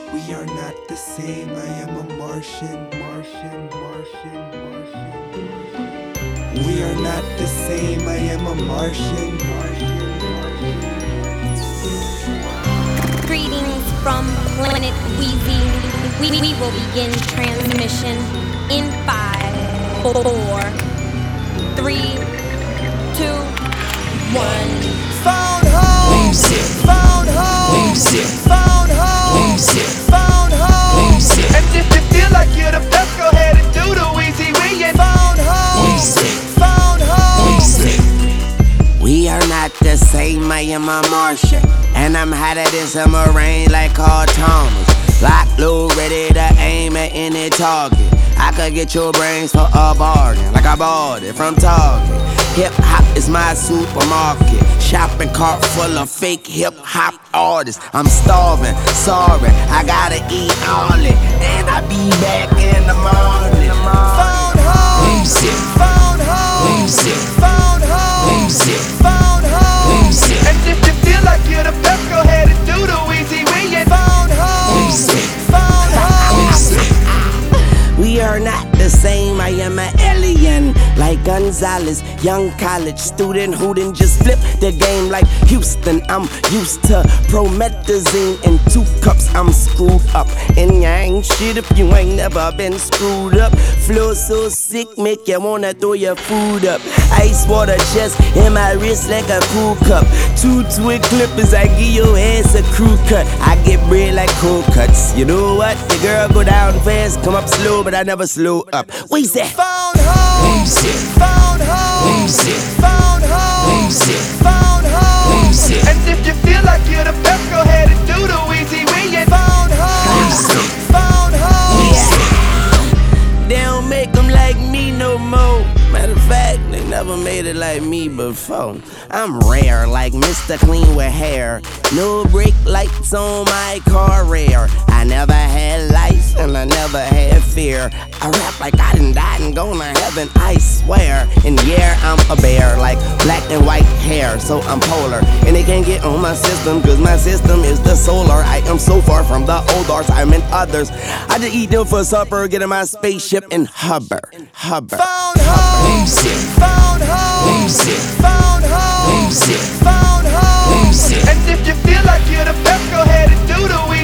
We are not the same. I am a Martian. We are not the same. I am a Martian. Greetings from Planet Wheezy. We will begin transmission in 5, 4, 3, 2, 1. Phone home. Phone home. Phone home. Phone home. And if you feel like you're the best, go ahead and do the Wheezy Wee. Phone home. Phone home. We are not the same, I am a Martian. And I'm hotter than summer rain like Carl Thomas. Lock, low, ready to aim at any target. I could get your brains for a bargain, like I bought it from Target. Hip hop is my supermarket. Shopping cart full of fake hip hop artists. I'm starving, sorry, I gotta eat all it. And I be back in the morning. Phone home. Phone home. Phone home. Phone home. And if you feel like you're the best, go ahead and do the Wheezy Wee. Phone home. Phone home. We are not the same, I am an alien. Like Gonzalez, young college student who didn't just flip the game like Houston. I'm used to promethazine and 2 cups, I'm screwed up. And you ain't shit if you ain't never been screwed up. Flow so sick, make you wanna throw your food up. Ice water chest in my wrist like a cool cup. 2 twig clippers, I give your ass a crew cut. I get bread like cold cuts. You know what? The girl go down fast, come up slow, but I never slow up. What is that? Phone home. Phone home. Phone home. Phone home. And if you feel like you're the best, go ahead and do the Wheezy Wee. Phone home. Phone home. They don't make them like me no more. Matter of fact, they never made it like me before. I'm rare, like Mr. Clean with hair. No brake lights on my car, rare. I never had lights and I never had fear. I rap like I done died and gone to heaven, I swear. And yeah, I'm a bear, like black and white hair, so I'm polar. And they can't get on my system, cause my system is the solar. I am so far from the old arts, I'm in others. I just eat them for supper, get in my spaceship and hover. Phone home. Phone home. Phone home. Phone home. And if you feel like you're the best, go ahead and do the Wheezy